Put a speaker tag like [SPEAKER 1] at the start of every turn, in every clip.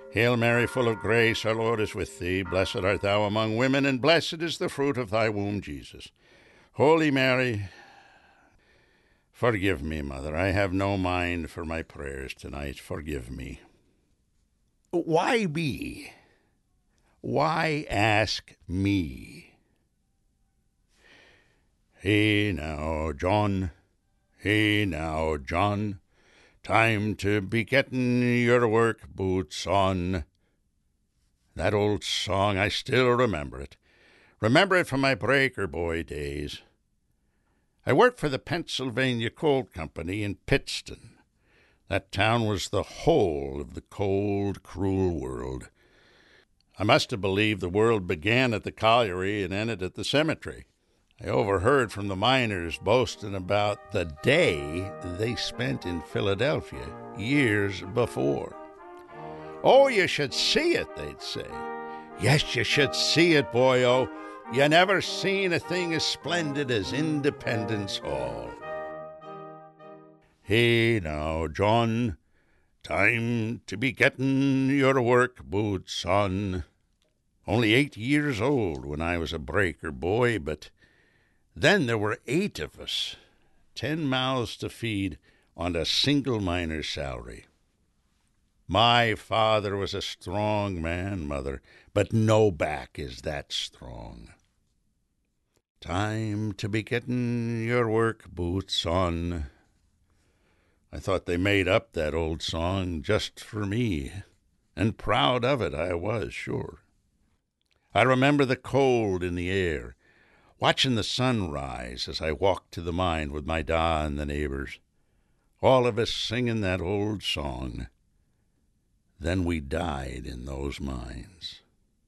[SPEAKER 1] Hail Mary, full of grace, our Lord is with thee. Blessed art thou among women, and blessed is the fruit of thy womb, Jesus. Holy Mary, forgive me, Mother. I have no mind for my prayers tonight. Forgive me. Why me? Why ask me? Hey now, John. Hey now, John. Time to be getting your work boots on. That old song, I still remember it. Remember it from my breaker boy days. I worked for the Pennsylvania Coal Company in Pittston. That town was the whole of the cold, cruel world. I must have believed the world began at the colliery and ended at the cemetery. I overheard from the miners boasting about the day they spent in Philadelphia years before. Oh, you should see it, they'd say. Yes, you should see it, boyo. You never seen a thing as splendid as Independence Hall. Hey now, John, time to be getting your work boots on. Only 8 years old when I was a breaker boy, but then there were 8 of us, 10 mouths to feed on a single miner's salary. My father was a strong man, Mother, but no back is that strong. Time to be getting your work boots on. I thought they made up that old song just for me, and proud of it I was, sure. I remember the cold in the air, watching the sun rise as I walked to the mine with my da and the neighbors, all of us singing that old song. Then we died in those mines.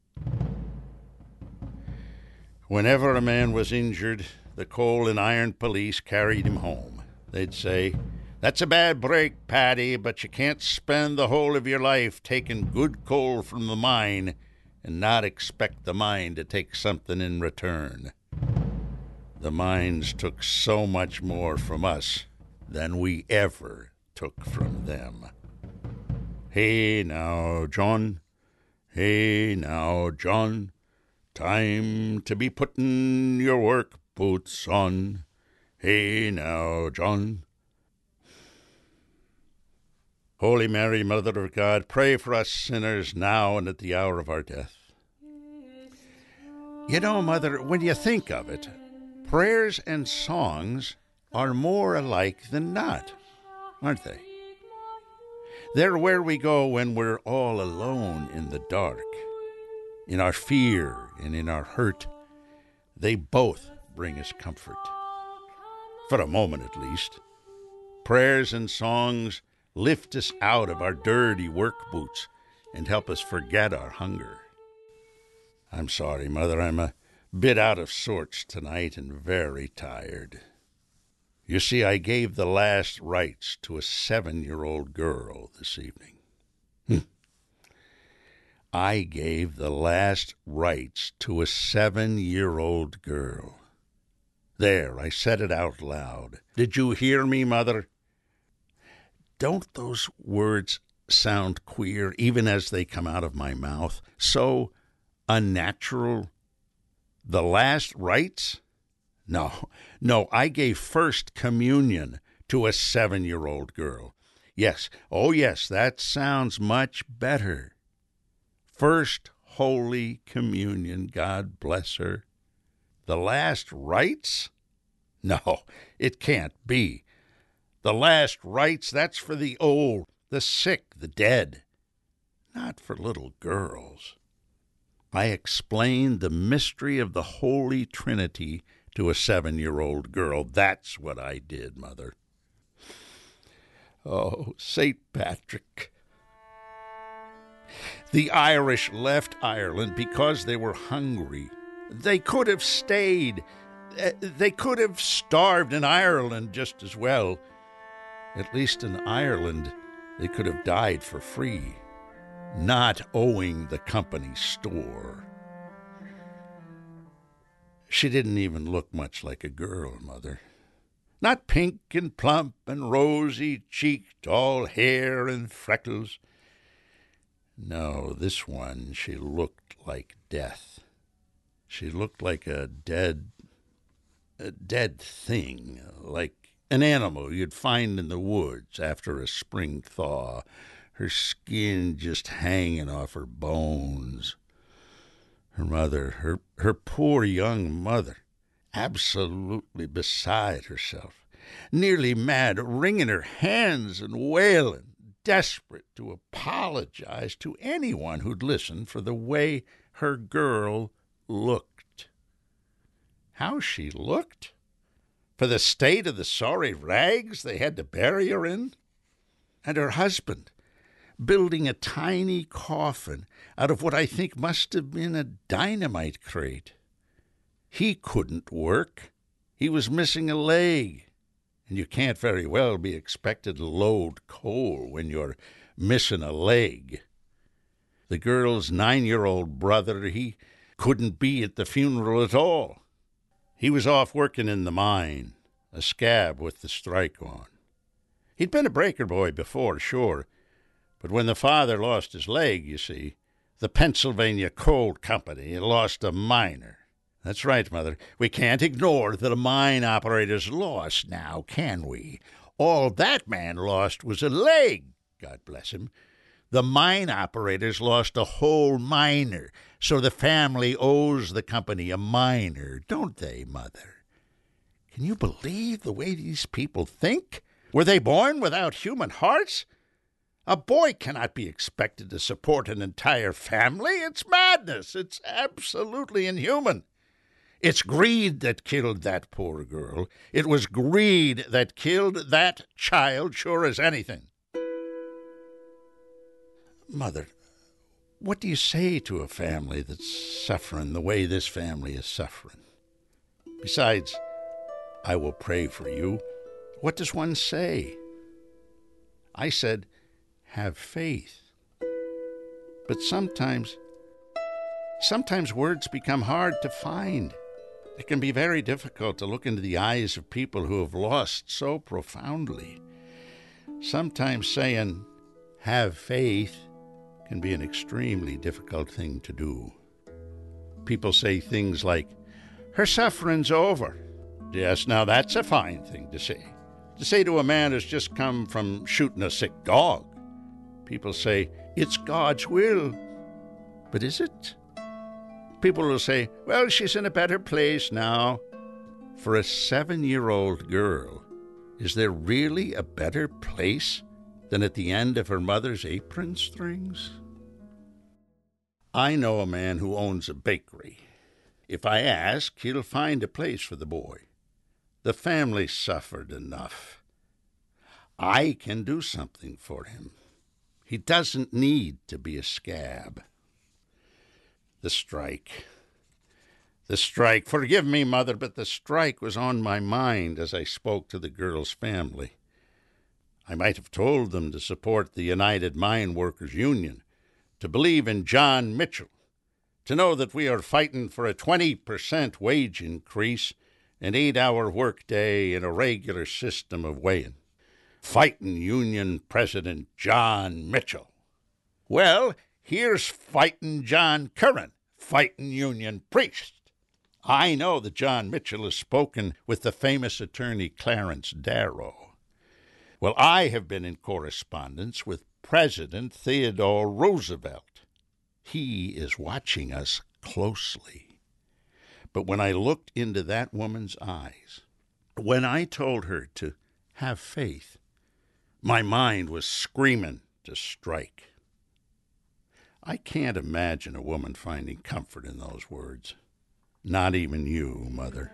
[SPEAKER 1] Whenever a man was injured, the coal and iron police carried him home. They'd say, "That's a bad break, Paddy, but you can't spend the whole of your life taking good coal from the mine and not expect the mine to take something in return." The mines took so much more from us than we ever took from them. Hey now, John. Hey now, John. Time to be putting your work boots on. Hey now, John. Holy Mary, Mother of God, pray for us sinners now and at the hour of our death. You know, Mother, when you think of it, prayers and songs are more alike than not, aren't they? They're where we go when we're all alone in the dark. In our fear and in our hurt, they both bring us comfort. For a moment at least. Prayers and songs lift us out of our dirty work boots and help us forget our hunger. I'm sorry, Mother, I'm a bit out of sorts tonight and very tired. You see, I gave the last rites to a 7-year-old girl this evening. I gave the last rites to a 7-year-old girl. There, I said it out loud. Did you hear me, Mother? Don't those words sound queer, even as they come out of my mouth? So unnatural? The last rites? No, I gave first communion to a 7-year-old girl. Yes, oh yes, that sounds much better. First Holy Communion, God bless her. The last rites? No, it can't be. The last rites, that's for the old, the sick, the dead, not for little girls. I explained the mystery of the Holy Trinity to a 7-year-old girl. That's what I did, Mother. Oh, St. Patrick. The Irish left Ireland because they were hungry. They could have stayed. They could have starved in Ireland just as well. At least in Ireland, they could have died for free, not owing the company store. She didn't even look much like a girl, Mother. Not pink and plump and rosy-cheeked, all hair and freckles. No, this one, she looked like death. She looked like a dead thing, like an animal you'd find in the woods after a spring thaw, her skin just hanging off her bones. Her mother, her poor young mother, absolutely beside herself, nearly mad, wringing her hands and wailing, desperate to apologize to anyone who'd listen for the way her girl looked. How she looked? For the state of the sorry rags they had to bury her in? And her husband, building a tiny coffin out of what I think must have been a dynamite crate. He couldn't work. He was missing a leg, and you can't very well be expected to load coal when you're missing a leg. The girl's 9-year-old brother, he couldn't be at the funeral at all. He was off working in the mine, a scab with the strike on. He'd been a breaker boy before, sure, but when the father lost his leg, you see, the Pennsylvania Coal Company lost a miner. That's right, Mother. We can't ignore that a mine operator's loss now, can we? All that man lost was a leg, God bless him. The mine operators lost a whole miner, so the family owes the company a miner, don't they, Mother? Can you believe the way these people think? Were they born without human hearts? A boy cannot be expected to support an entire family. It's madness. It's absolutely inhuman. It's greed that killed that poor girl. It was greed that killed that child, sure as anything. Mother, what do you say to a family that's suffering the way this family is suffering? Besides, I will pray for you. What does one say? I said, have faith. But sometimes words become hard to find. It can be very difficult to look into the eyes of people who have lost so profoundly. Sometimes saying, have faith, can be an extremely difficult thing to do. People say things like, her suffering's over. Yes, now that's a fine thing to say. To say to a man who's just come from shooting a sick dog. People say, it's God's will. But is it? People will say, well, she's in a better place now. For a 7-year-old girl, is there really a better place than at the end of her mother's apron strings? I know a man who owns a bakery. If I ask, he'll find a place for the boy. The family suffered enough. I can do something for him. He doesn't need to be a scab. The strike. Forgive me, Mother, but the strike was on my mind as I spoke to the girl's family. I might have told them to support the United Mine Workers Union, to believe in John Mitchell, to know that we are fighting for a 20% wage increase, an 8-hour workday, and a regular system of weighing. Fighting Union President John Mitchell. Well, here's fighting John Curran, fighting Union priest. I know that John Mitchell has spoken with the famous attorney Clarence Darrow. Well, I have been in correspondence with President Theodore Roosevelt. He is watching us closely. But when I looked into that woman's eyes, when I told her to have faith, my mind was screaming to strike. I can't imagine a woman finding comfort in those words. Not even you, Mother.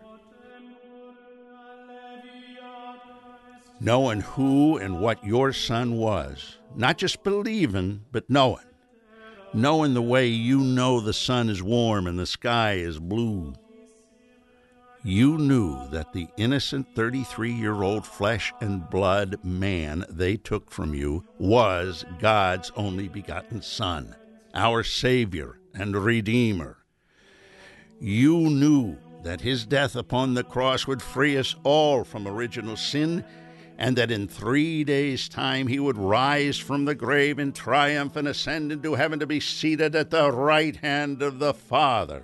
[SPEAKER 1] Knowing who and what your son was, not just believing, but knowing. Knowing the way you know the sun is warm and the sky is blue. You knew that the innocent 33-year-old flesh and blood man they took from you was God's only begotten Son, our Savior and Redeemer. You knew that his death upon the cross would free us all from original sin and that in 3 days' time he would rise from the grave in triumph and ascend into heaven to be seated at the right hand of the Father.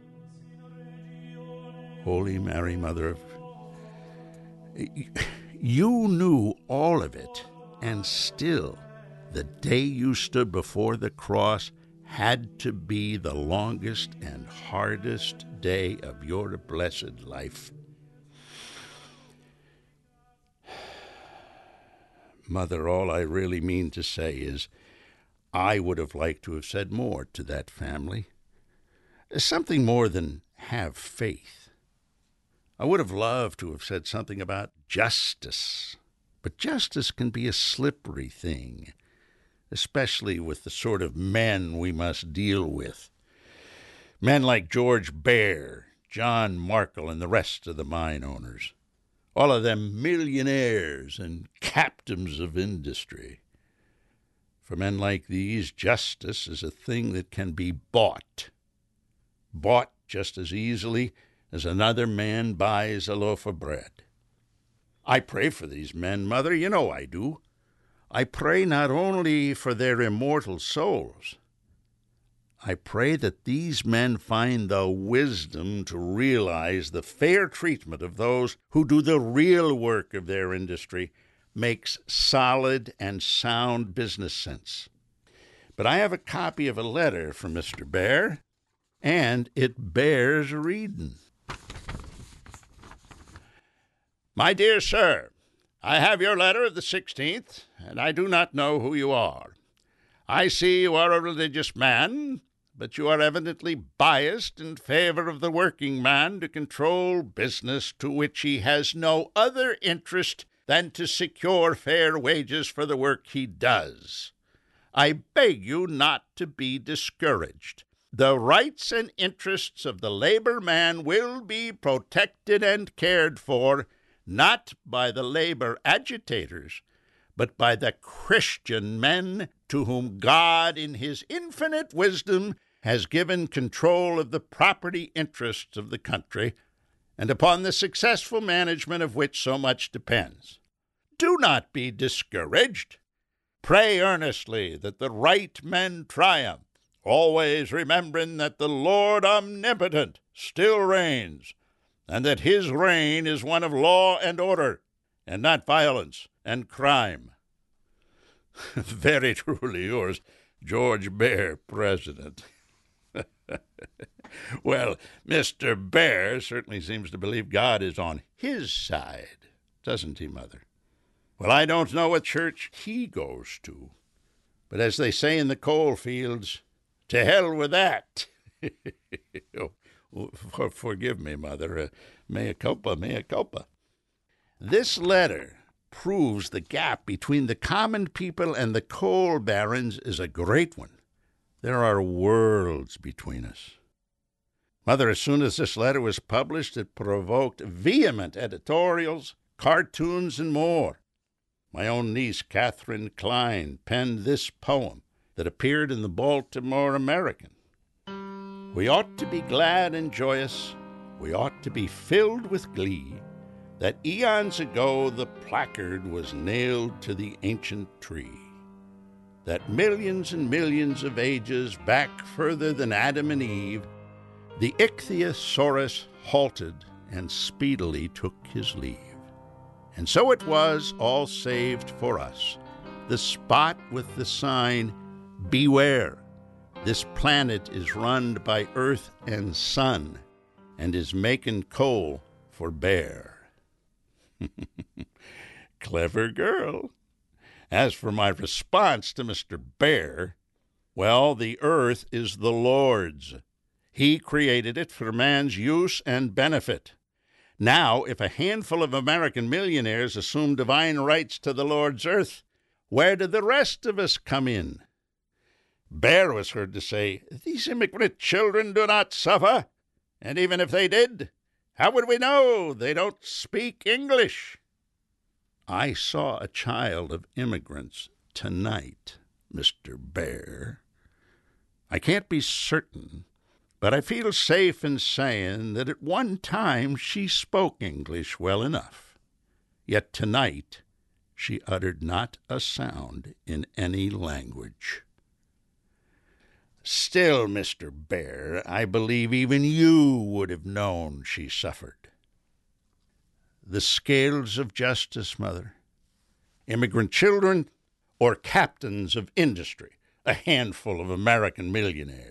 [SPEAKER 1] Holy Mary, Mother of... You knew all of it, and still, the day you stood before the cross had to be the longest and hardest day of your blessed life. Mother, all I really mean to say is I would have liked to have said more to that family. Something more than have faith. I would have loved to have said something about justice. But justice can be a slippery thing, especially with the sort of men we must deal with. Men like George Baer, John Markle, and the rest of the mine owners. All of them millionaires and captains of industry. For men like these, justice is a thing that can be bought. Bought just as easily as another man buys a loaf of bread. I pray for these men, Mother, you know I do. I pray not only for their immortal souls. I pray that these men find the wisdom to realize the fair treatment of those who do the real work of their industry makes solid and sound business sense. But I have a copy of a letter from Mr. Baer, and it bears reading. My dear sir, I have your letter of the 16th, and I do not know who you are. I see you are a religious man, but you are evidently biased in favor of the working man to control business to which he has no other interest than to secure fair wages for the work he does. I beg you not to be discouraged. The rights and interests of the labor man will be protected and cared for, not by the labor agitators, but by the Christian men to whom God, in his infinite wisdom, has given control of the property interests of the country, and upon the successful management of which so much depends. Do not be discouraged. Pray earnestly that the right men triumph, always remembering that the Lord omnipotent still reigns, and that his reign is one of law and order, and not violence and crime. Very truly yours, George Baer, President. Well, Mr. Baer certainly seems to believe God is on his side, doesn't he, Mother? Well, I don't know what church he goes to, but as they say in the coal fields, to hell with that. Forgive me, Mother. Mea culpa, mea culpa. This letter proves the gap between the common people and the coal barons is a great one. There are worlds between us. Mother, as soon as this letter was published, it provoked vehement editorials, cartoons, and more. My own niece, Catherine Klein, penned this poem that appeared in the Baltimore American. We ought to be glad and joyous. We ought to be filled with glee that eons ago the placard was nailed to the ancient tree, that millions and millions of ages back further than Adam and Eve, the Ichthyosaurus halted and speedily took his leave. And so it was, all saved for us, the spot with the sign, Beware, this planet is run by earth and sun, and is making coal for Baer. Clever girl. As for my response to Mr. Baer, well, the earth is the Lord's. He created it for man's use and benefit. Now, if a handful of American millionaires assume divine rights to the Lord's earth, where do the rest of us come in? Baer was heard to say, "These immigrant children do not suffer, and even if they did, how would we know? They don't speak English." I saw a child of immigrants tonight, Mr. Baer. I can't be certain, but I feel safe in saying that at one time she spoke English well enough. Yet tonight She uttered not a sound in any language. Still, Mr. Bear, I believe even you would have known she suffered. The scales of justice, Mother. Immigrant children or captains of industry, a handful of American millionaires.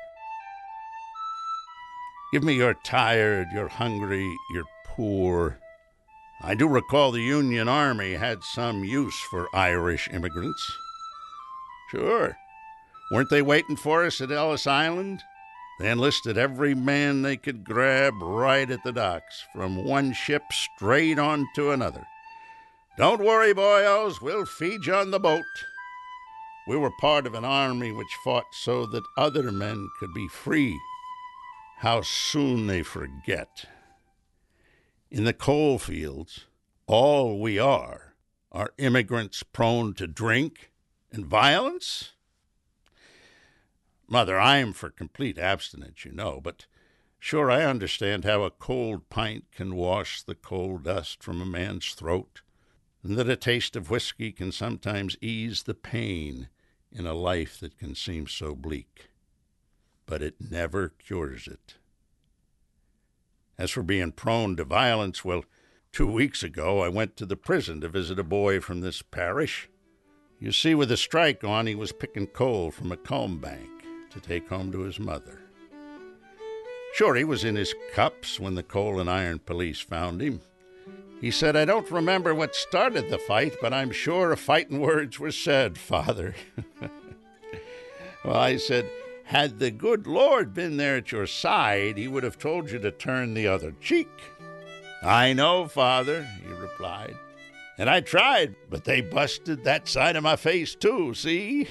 [SPEAKER 1] Give me you're tired, you're hungry, you're poor. I do recall the Union Army had some use for Irish immigrants. Sure. Weren't they waiting for us at Ellis Island? They enlisted every man they could grab right at the docks, from one ship straight on to another. Don't worry, boyos, we'll feed you on the boat. We were part of an army which fought so that other men could be free. How soon they forget. In the coal fields, all we are immigrants prone to drink and violence. Mother, I'm for complete abstinence, you know, but sure I understand how a cold pint can wash the coal dust from a man's throat, and that a taste of whiskey can sometimes ease the pain in a life that can seem so bleak. But it never cures it. As for being prone to violence, well, 2 weeks ago I went to the prison to visit a boy from this parish. You see, with the strike on, he was picking coal from a comb bank to take home to his mother. Sure, he was in his cups when the coal and iron police found him. He said, I don't remember what started the fight, but I'm sure fighting words were said, Father. Well, I said, had the good Lord been there at your side, he would have told you to turn the other cheek. I know, Father, he replied, and I tried, but they busted that side of my face too, see?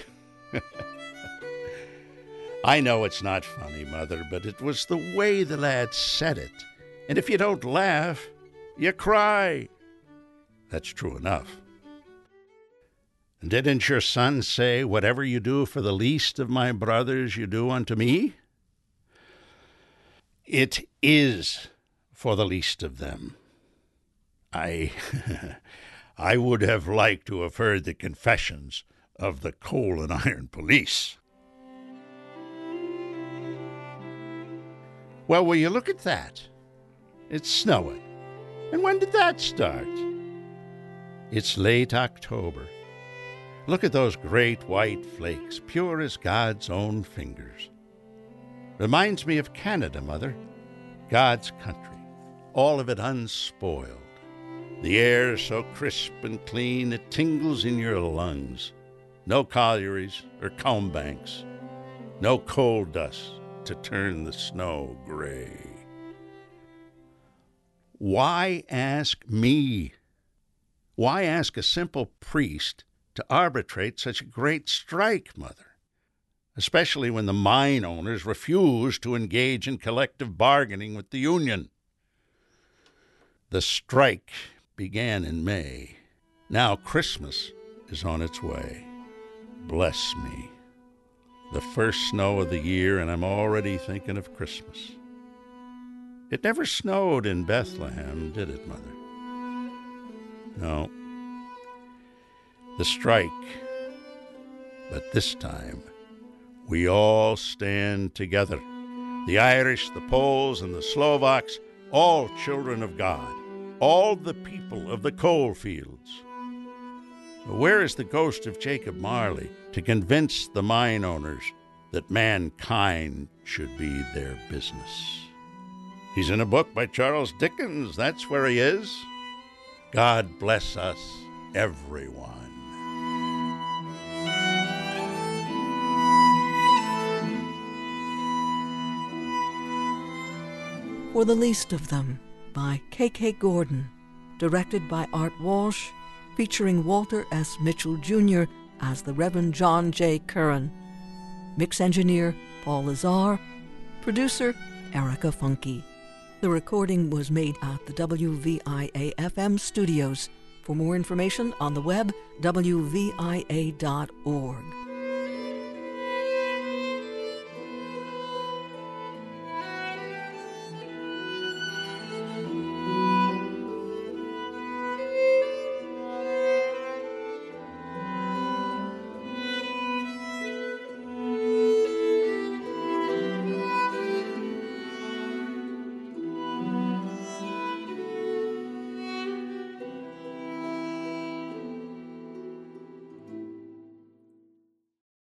[SPEAKER 1] I know it's not funny, Mother, but it was the way the lad said it. And if you don't laugh, you cry. That's true enough. And didn't your son say, whatever you do for the least of my brothers, you do unto me? It is for the least of them. I would have liked to have heard the confessions of the coal and iron police. Well, will you look at that? It's snowing. And when did that start? It's late October. Look at those great white flakes, pure as God's own fingers. Reminds me of Canada, Mother. God's country, all of it unspoiled. The air so crisp and clean it tingles in your lungs. No collieries or comb banks. No coal dust to turn the snow gray. Why ask me? Why ask a simple priest to arbitrate such a great strike, Mother? Especially when the mine owners refuse to engage in collective bargaining with the union. The strike began in May. Now Christmas is on its way. Bless me. The first snow of the year, and I'm already thinking of Christmas. It never snowed in Bethlehem, did it, Mother? No. The strike. But this time, we all stand together. The Irish, the Poles, and the Slovaks, all children of God, all the people of the coal fields. Where is the ghost of Jacob Marley to convince the mine owners that mankind should be their business? He's in a book by Charles Dickens. That's where he is. God bless us, everyone.
[SPEAKER 2] For the Least of Them by K.K. Gordon, directed by Art Walsh, featuring Walter S. Mitchell Jr. as the Reverend John J. Curran. Mix engineer Paul Lazar. Producer Erica Funke. The recording was made at the WVIA-FM studios. For more information on the web, wvia.org.